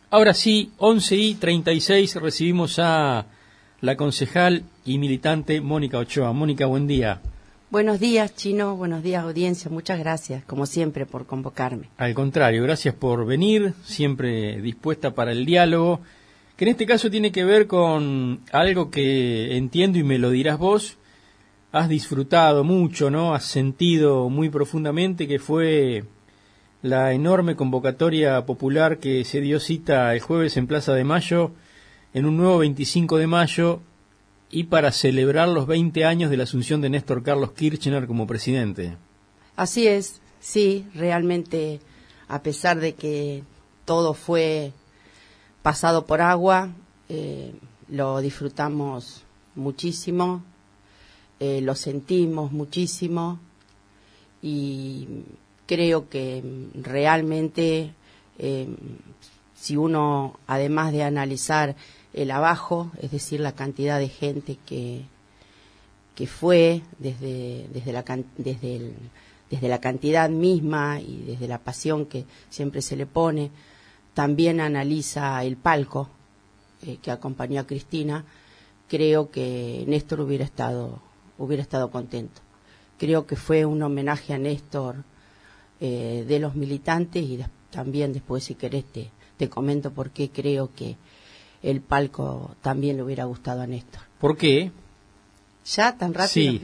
Ahora sí, 11:36, recibimos a la concejal y militante Mónica Ochoa. Mónica, buen día. Buenos días, Chino, buenos días, audiencia. Muchas gracias, como siempre, por convocarme. Al contrario, gracias por venir, siempre dispuesta para el diálogo, que en este caso tiene que ver con algo que entiendo y me lo dirás vos, has disfrutado mucho, ¿no? Has sentido muy profundamente, que fue la enorme convocatoria popular que se dio cita el jueves en Plaza de Mayo, en un nuevo 25 de mayo, y para celebrar los 20 años de la asunción de Néstor Carlos Kirchner como presidente. Así es, sí, realmente, a pesar de que todo fue pasado por agua, lo disfrutamos muchísimo, lo sentimos muchísimo, y creo que realmente, si uno, además de analizar el abajo, es decir, la cantidad de gente que fue desde la cantidad misma y desde la pasión que siempre se le pone, también analiza el palco que acompañó a Cristina, creo que Néstor hubiera estado contento. Creo que fue un homenaje a Néstor de los militantes, y también después, si querés, te comento por qué creo que el palco también le hubiera gustado a Néstor. ¿Por qué? ¿Ya tan rápido? Sí.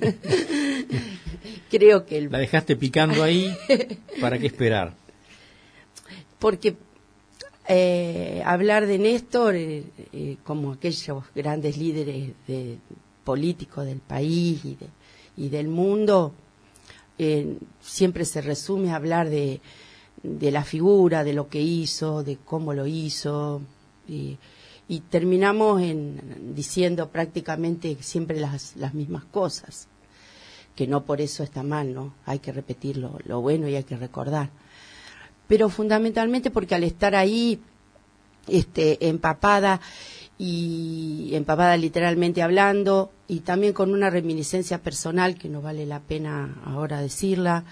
Creo que la dejaste picando ahí. ¿Para qué esperar? Porque hablar de Néstor, como aquellos grandes líderes políticos del país y del mundo, siempre se resume a hablar de la figura, de lo que hizo, de cómo lo hizo, y terminamos diciendo prácticamente siempre las mismas cosas, que no por eso está mal, ¿no? Hay que repetir lo bueno y hay que recordar. Pero fundamentalmente porque al estar ahí, empapada literalmente hablando, y también con una reminiscencia personal que no vale la pena ahora decirla,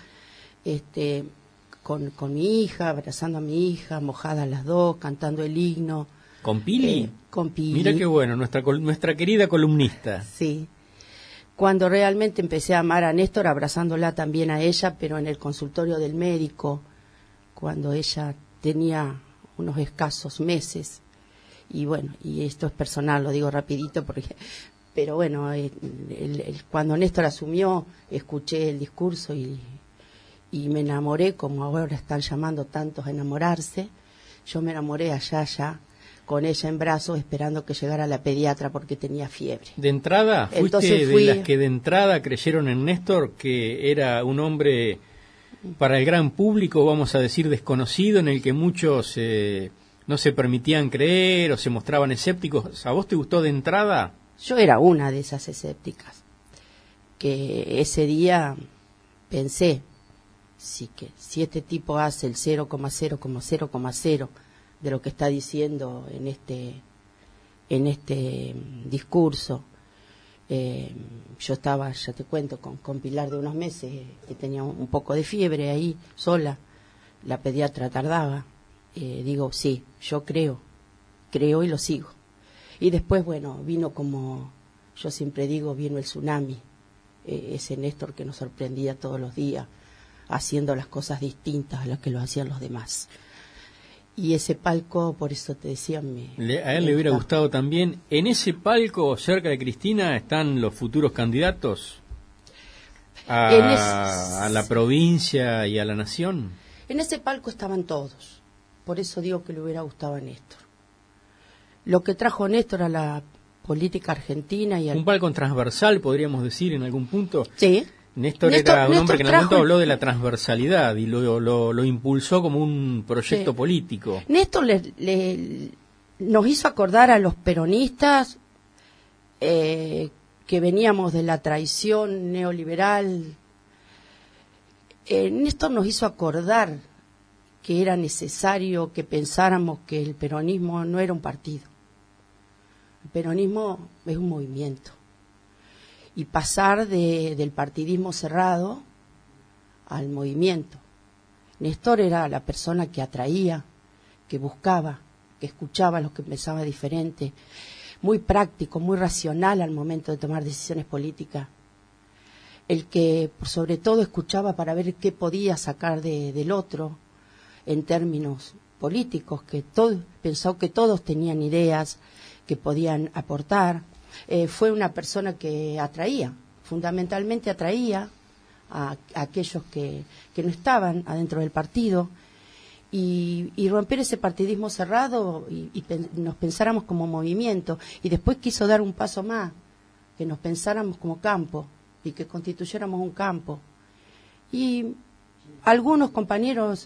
con mi hija, abrazando a mi hija, mojadas las dos, cantando el himno. ¿Con Pili? Con Pili. Mira qué bueno, nuestra querida columnista. Sí. Cuando realmente empecé a amar a Néstor, abrazándola también a ella, pero en el consultorio del médico, cuando ella tenía unos escasos meses. Y bueno, y esto es personal, lo digo rapidito, pero bueno, cuando Néstor asumió, escuché el discurso y me enamoré, como ahora están llamando tantos a enamorarse. Yo me enamoré allá, con ella en brazos, esperando que llegara la pediatra porque tenía fiebre. ¿De entrada? ¿Fuiste de las que de entrada creyeron en Néstor, que era un hombre para el gran público, vamos a decir, desconocido, en el que muchos no se permitían creer o se mostraban escépticos? ¿A vos te gustó de entrada? Yo era una de esas escépticas, que ese día pensé, sí, que si este tipo hace el 0,0,0,0 de lo que está diciendo en este discurso, yo estaba, ya te cuento, con Pilar de unos meses, que tenía un poco de fiebre ahí, sola, la pediatra tardaba, digo, sí, yo creo y lo sigo. Y después, bueno, vino, como yo siempre digo, vino el tsunami, ese Néstor que nos sorprendía todos los días, haciendo las cosas distintas a las que lo hacían los demás. Y ese palco, por eso te decía, a él le hubiera gustado también. ¿En ese palco, cerca de Cristina, están los futuros candidatos a la provincia y a la nación? En ese palco estaban todos. Por eso digo que le hubiera gustado a Néstor. Lo que trajo Néstor a la política argentina y un palco transversal, podríamos decir, en algún punto. Sí. Néstor era un hombre que en algún momento habló de la transversalidad y lo impulsó como un proyecto político. Néstor nos hizo acordar a los peronistas que veníamos de la traición neoliberal. Néstor nos hizo acordar que era necesario que pensáramos que el peronismo no era un partido. El peronismo es un movimiento. Y pasar del partidismo cerrado al movimiento. Néstor era la persona que atraía, que buscaba, que escuchaba lo que pensaba diferente, muy práctico, muy racional al momento de tomar decisiones políticas. El que sobre todo escuchaba para ver qué podía sacar del otro en términos políticos, pensó que todos tenían ideas que podían aportar. Fue una persona que fundamentalmente atraía a aquellos que no estaban adentro del partido, y romper ese partidismo cerrado y nos pensáramos como movimiento, y después quiso dar un paso más, que nos pensáramos como campo y que constituyéramos un campo. Y algunos compañeros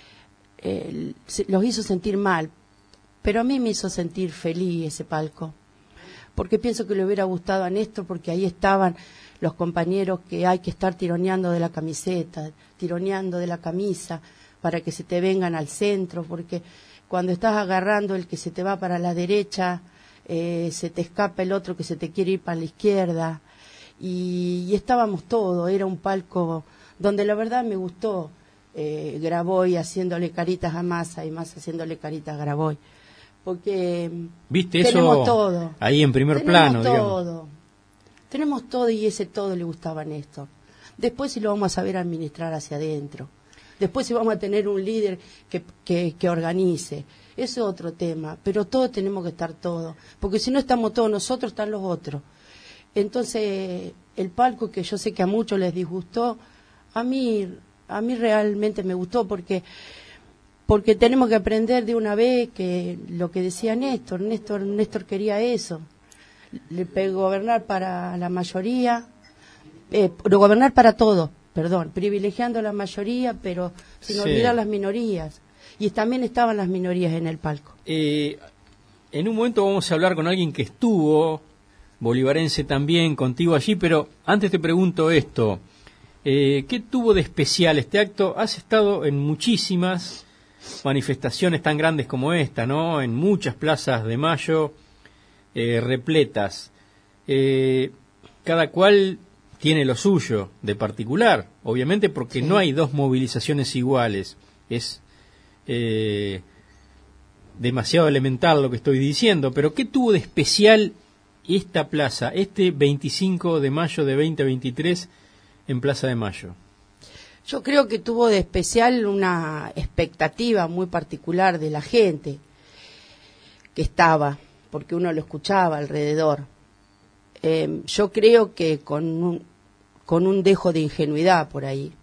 los hizo sentir mal, pero a mí me hizo sentir feliz ese palco, porque pienso que le hubiera gustado a Néstor, porque ahí estaban los compañeros que hay que estar tironeando de la camiseta, tironeando de la camisa, para que se te vengan al centro, porque cuando estás agarrando el que se te va para la derecha, se te escapa el otro que se te quiere ir para la izquierda, y estábamos todos. Era un palco donde la verdad me gustó Graboy haciéndole caritas a Massa y Massa haciéndole caritas a Graboy, porque ¿viste tenemos eso todo ahí en primer plano, digamos? Tenemos todo, y ese todo le gustaba a Néstor. Después si lo vamos a saber administrar hacia adentro, después si vamos a tener un líder que organice, eso es otro tema, pero todos tenemos que estar todos, porque si no estamos todos nosotros, están los otros. Entonces, el palco, que yo sé que a muchos les disgustó, a mí realmente me gustó, porque tenemos que aprender de una vez que lo que decía Néstor quería eso, gobernar para la mayoría, gobernar para todos, privilegiando a la mayoría, pero sin olvidar las minorías. Y también estaban las minorías en el palco. En un momento vamos a hablar con alguien que estuvo, bolivarense también, contigo allí, pero antes te pregunto esto. ¿Qué tuvo de especial este acto? Has estado en muchísimas manifestaciones tan grandes como esta, ¿no? En muchas plazas de Mayo, repletas. Cada cual tiene lo suyo de particular, obviamente, porque no hay dos movilizaciones iguales. Es demasiado elemental lo que estoy diciendo, pero ¿qué tuvo de especial esta plaza, este 25 de mayo de 2023 en Plaza de Mayo? Yo creo que tuvo de especial una expectativa muy particular de la gente que estaba, porque uno lo escuchaba alrededor. Yo creo que con un dejo de ingenuidad por ahí.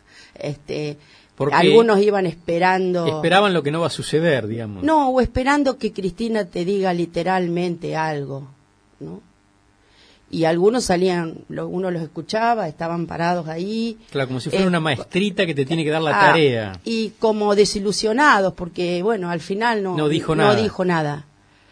Algunos iban esperando... Esperaban lo que no va a suceder, digamos. No, o esperando que Cristina te diga literalmente algo, ¿no? Y algunos salían, uno los escuchaba, estaban parados ahí. Claro, como si fuera una maestrita que te tiene que dar la tarea. Y como desilusionados, porque, bueno, al final no dijo nada.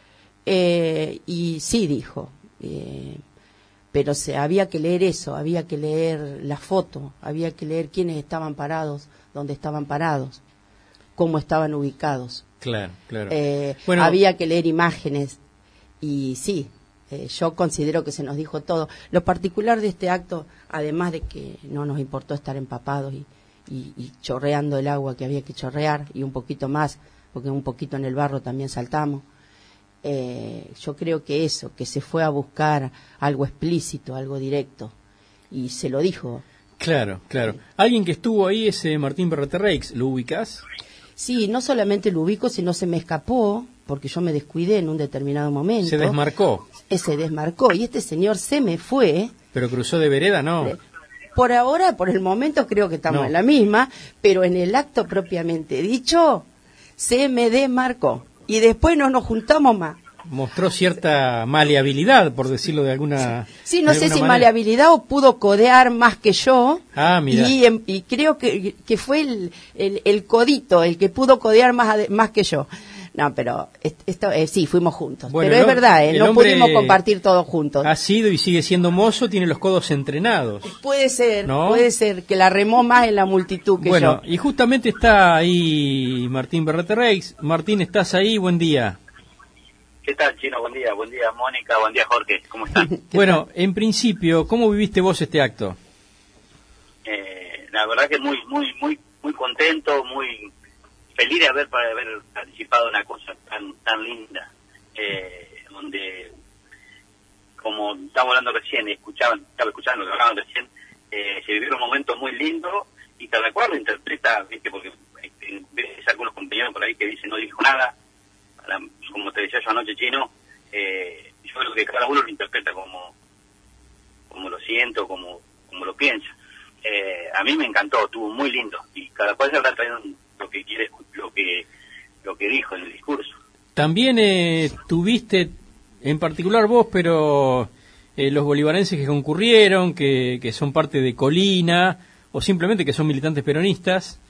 Y sí dijo, pero había que leer eso, había que leer la foto, había que leer quiénes estaban parados, dónde estaban parados, cómo estaban ubicados. Claro. Había que leer imágenes, y sí. Yo considero que se nos dijo todo. Lo particular de este acto, además de que no nos importó estar empapados y chorreando el agua que había que chorrear, y un poquito más, porque un poquito en el barro también saltamos, yo creo que eso, que se fue a buscar algo explícito, algo directo, y se lo dijo. Claro. Alguien que estuvo ahí es Martín Berreterreix, ¿lo ubicás? Sí, no solamente lo ubico, sino se me escapó, porque yo me descuidé en un determinado momento. Se desmarcó. Se desmarcó, y este señor se me fue. Pero cruzó de vereda, ¿no? Por ahora, por el momento, creo que estamos en la misma, pero en el acto propiamente dicho, se me desmarcó. Y después no nos juntamos más. Mostró cierta maleabilidad, por decirlo de alguna Sí, no sé si maleabilidad o pudo codear más que yo. Mira. Y creo que fue el codito el que pudo codear más que yo. No, pero esto sí, fuimos juntos. Bueno, pero es verdad, no pudimos compartir todos juntos. Ha sido y sigue siendo mozo, tiene los codos entrenados. Puede ser, que la remó más en la multitud que yo. Bueno, y justamente está ahí Martín Berreterreix. Martín, ¿estás ahí? Buen día. ¿Qué tal, Chino? Buen día, Mónica, buen día, Jorge. ¿Cómo están? Bueno, en principio, ¿cómo viviste vos este acto? La verdad que muy contento, muy feliz de haber participado en una cosa tan hablando recién, estaba escuchando lo que hablaban recién, se vivieron momentos muy lindos, y cada cual lo interpreta, ¿viste? Porque ves algunos compañeros por ahí que dicen no dijo nada, como te decía yo anoche, Chino, yo creo que cada uno lo interpreta como lo siento, como lo piensa. A mí me encantó, estuvo muy lindo, y cada cual se habrá traído lo que quiere, lo que dijo en el discurso. También tuviste, en particular vos, pero los bolivarenses que concurrieron, que son parte de Colina, o simplemente que son militantes peronistas,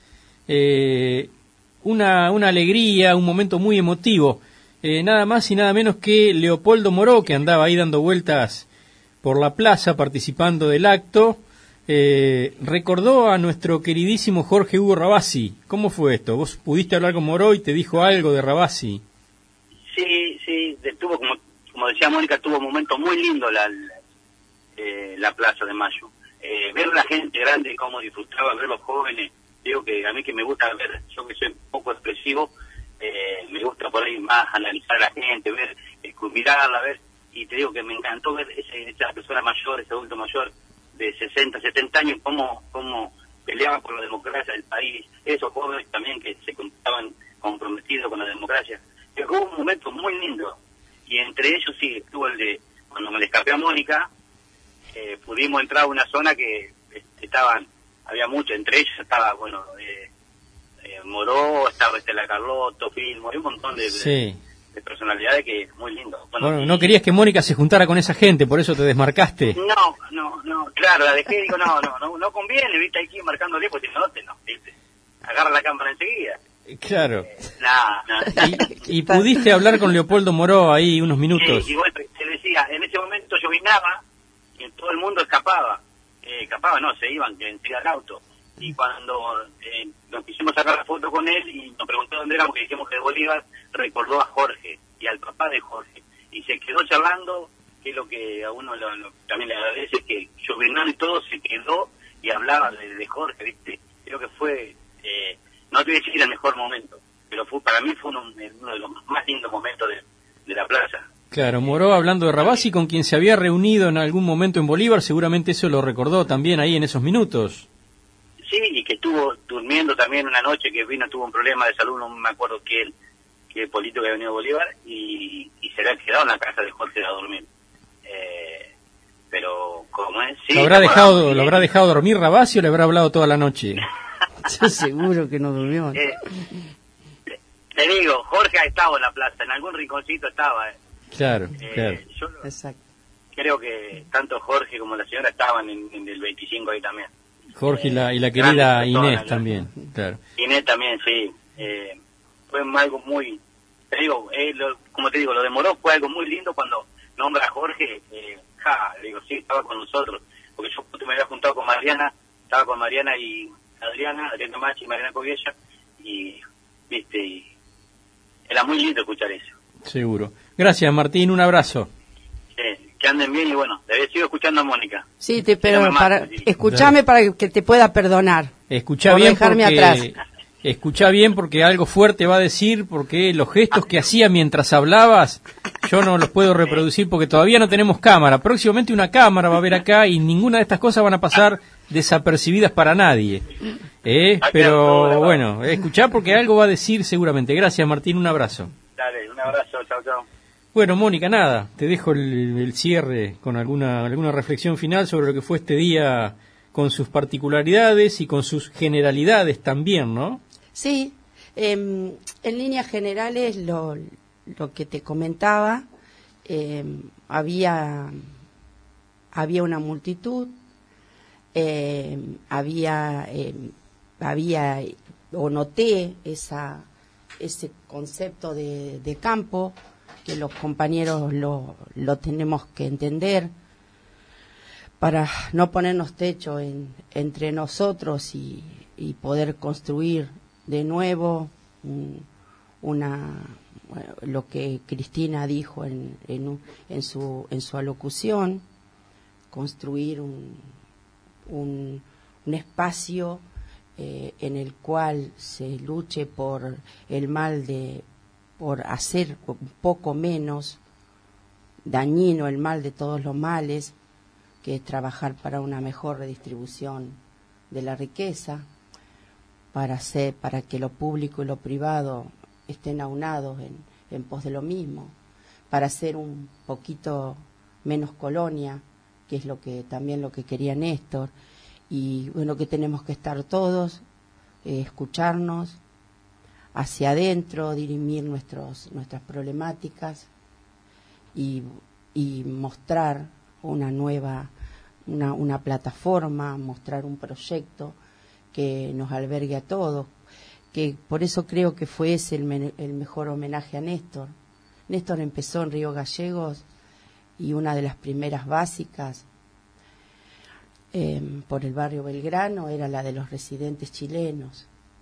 una alegría, un momento muy emotivo. Nada más y nada menos que Leopoldo Moró, que andaba ahí dando vueltas por la plaza participando del acto, recordó a nuestro queridísimo Jorge Hugo Rabasi. ¿Cómo fue esto? ¿Vos pudiste hablar con Moró y te dijo algo de Rabasi? Sí, tuvo, como decía Mónica, tuvo momentos muy lindos la Plaza de Mayo. Ver la gente grande cómo disfrutaba, ver los jóvenes. Digo que a mí que me gusta ver, yo que soy un poco expresivo, me gusta por ahí más analizar a la gente, ver, mirarla, ver, y te digo que me encantó ver esa persona mayor, ese adulto mayor de 60, 70 años, cómo peleaban por la democracia del país, esos jóvenes también que se estaban comprometidos con la democracia. Fue un momento muy lindo, y entre ellos sí estuvo el de, cuando me le escapé a Mónica, pudimos entrar a una zona que había mucho, entre ellos estaba, bueno, Moró, estaba Estela Carlotto, Filmo, había un montón de personalidades que es muy lindo. Bueno, no querías que Mónica se juntara con esa gente, por eso te desmarcaste. No, claro, la dejé, digo, no conviene, viste, hay que ir marcándole, porque si no, viste, agarra la cámara enseguida. Claro. No. ¿Y pudiste hablar con Leopoldo Moró ahí unos minutos? Sí, y bueno, te decía, en ese momento llovinaba y todo el mundo escapaba, se iban, que enseguida al auto. Y cuando nos quisimos sacar la foto con él y nos preguntó dónde éramos, que dijimos que de Bolívar, recordó a Jorge y al papá de Jorge. Y se quedó charlando, que es lo que a uno también le agradece, que llovinando y todo se quedó y hablaba de Jorge, ¿viste? Creo que fue, no te voy a decir el mejor momento, pero para mí fue uno de los más lindos momentos de la plaza. Claro, Moró hablando de Rabasi, con quien se había reunido en algún momento en Bolívar, seguramente eso lo recordó también ahí en esos minutos. Sí, y que estuvo durmiendo también una noche que tuvo un problema de salud, no me acuerdo qué político que había venido a Bolívar, y se le ha quedado en la casa de Jorge a dormir. Pero, ¿cómo es? Sí, ¿Lo habrá dejado dormir Rabasi o le habrá hablado toda la noche? Yo seguro que no durmió. Te digo, Jorge ha estado en la plaza, en algún rinconcito estaba. Claro. Yo Exacto. creo que tanto Jorge como la señora estaban en el 25 ahí también. Jorge y la querida Inés también, claro. Inés también, sí. Fue algo muy... Te digo, como te digo, lo de Moró fue algo muy lindo cuando nombra a Jorge. Le digo, sí, estaba con nosotros. Porque yo me había juntado con Mariana, estaba con Mariana y Adriana Machi y Mariana Coviella, y, viste, y era muy lindo escuchar eso. Seguro. Gracias, Martín, un abrazo. Que anden bien y bueno, sigo escuchando a Mónica. Sí, pero escúchame para que te pueda perdonar. Escuchá bien porque algo fuerte va a decir, porque los gestos que hacía mientras hablabas, yo no los puedo reproducir porque todavía no tenemos cámara. Próximamente una cámara va a haber acá y ninguna de estas cosas van a pasar desapercibidas para nadie. Pero bueno, escuchá porque algo va a decir seguramente. Gracias, Martín, un abrazo. Dale, un abrazo, chao. Bueno, Mónica, nada, te dejo el cierre con alguna reflexión final sobre lo que fue este día, con sus particularidades y con sus generalidades también, ¿no? Sí, en líneas generales lo que te comentaba, había una multitud, noté ese concepto de campo, que los compañeros lo tenemos que entender para no ponernos techo entre nosotros y poder construir de nuevo lo que Cristina dijo en su alocución, construir un espacio en el cual se luche por el mal por hacer un poco menos dañino el mal de todos los males, que es trabajar para una mejor redistribución de la riqueza, para que lo público y lo privado estén aunados en pos de lo mismo, para hacer un poquito menos colonia, que es también lo que quería Néstor, y bueno, que tenemos que estar todos, escucharnos hacia adentro, dirimir nuestras problemáticas y mostrar una plataforma, mostrar un proyecto que nos albergue a todos, que por eso creo que fue ese el mejor homenaje a Néstor. Néstor empezó en Río Gallegos y una de las primeras básicas por el barrio Belgrano era la de los residentes chilenos.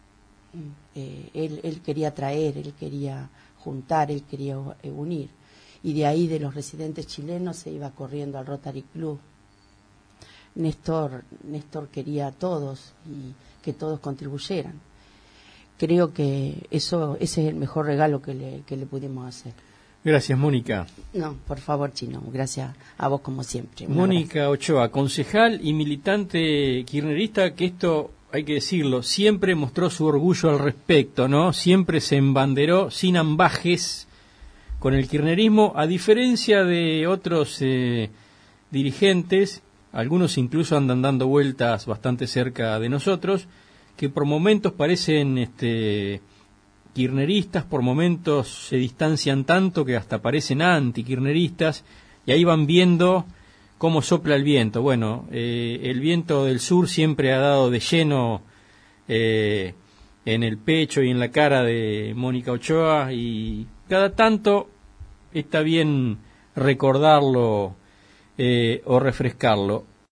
Él quería traer, él quería juntar, él quería unir, y de ahí de los residentes chilenos se iba corriendo al Rotary Club. Néstor quería a todos y que todos contribuyeran. Creo que ese es el mejor regalo que le pudimos hacer. Gracias, Mónica. No, por favor, Chino, gracias a vos como siempre. Mónica Ochoa, concejal y militante kirchnerista, que esto hay que decirlo, siempre mostró su orgullo al respecto, ¿no? Siempre se embanderó sin ambajes con el kirchnerismo, a diferencia de otros dirigentes, algunos incluso andan dando vueltas bastante cerca de nosotros, que por momentos parecen kirchneristas, por momentos se distancian tanto que hasta parecen anti-kirchneristas, y ahí van viendo cómo sopla el viento. Bueno, el viento del sur siempre ha dado de lleno en el pecho y en la cara de Mónica Ochoa, y cada tanto está bien recordarlo o refrescarlo.